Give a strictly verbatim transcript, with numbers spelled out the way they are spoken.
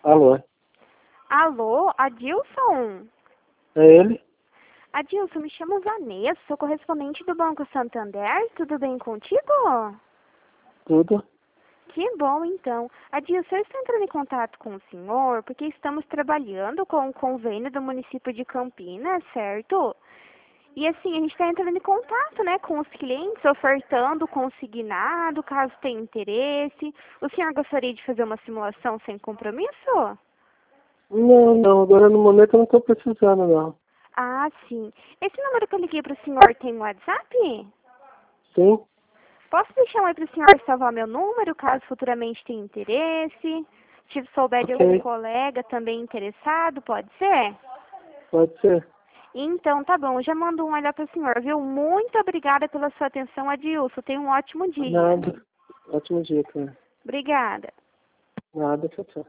Alô? Alô, Adilson? É ele? Adilson, me chamo Vanessa, sou correspondente do Banco Santander, tudo bem contigo? Tudo? Que bom, então. Adilson, eu estou entrando em contato com o senhor porque estamos trabalhando com o convênio do município de Campinas, certo? E assim, a gente está entrando em contato, né, com os clientes, ofertando consignado, caso tenha interesse. O senhor gostaria de fazer uma simulação sem compromisso? Não, não, agora no momento eu não estou precisando, não. Ah, sim. Esse número que eu liguei para o senhor tem WhatsApp? Sim? Posso deixar um aí para o senhor salvar meu número, caso futuramente tenha interesse? Se souber de algum Ok, colega também interessado, pode ser? pode ser. Então, tá bom. Eu já mando um olhar para o senhor, viu? Muito obrigada pela sua atenção, Adilson. Tenha um ótimo dia. Nada. Ótimo dia, cara. Obrigada. Nada, tchau, tchau.